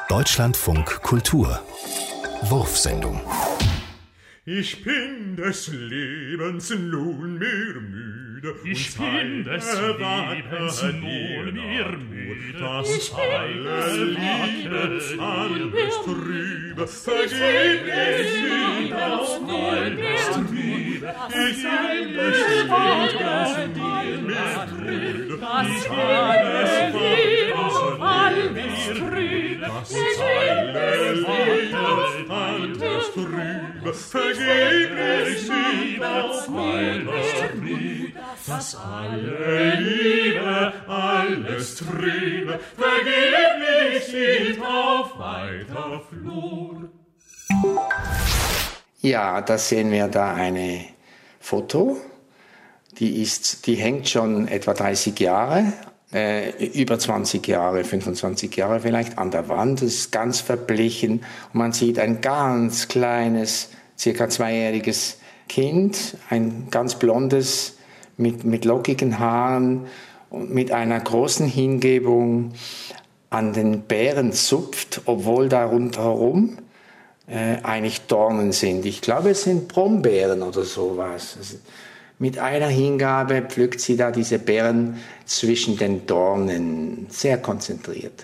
Deutschlandfunk Kultur Wurfsendung. Ich bin des Lebens nunmehr müde. Ich bin des Lebens nunmehr müde. Das alle Liebe, alles Trübe, vergeblich das alles Trübe. Ich bin des Lebens nunmehr müde. Das alles Trübe, das alle Liebe, alles Trübe, vergeblich das alles Trübe, das alle Liebe, alles Trübe, vergeblich steht auf weiter Flur. Ja, da sehen wir da eine Foto, die hängt schon etwa 30 Jahre, über 20 Jahre, 25 Jahre vielleicht an der Wand. Das ist ganz verblichen und man sieht ein ganz kleines, circa 2-jähriges Kind, ein ganz blondes, mit lockigen Haaren und mit einer großen Hingebung an den Beeren zupft, obwohl da rundherum eigentlich Dornen sind. Ich glaube, es sind Brombeeren oder sowas. Also mit einer Hingabe pflückt sie da diese Beeren zwischen den Dornen, sehr konzentriert.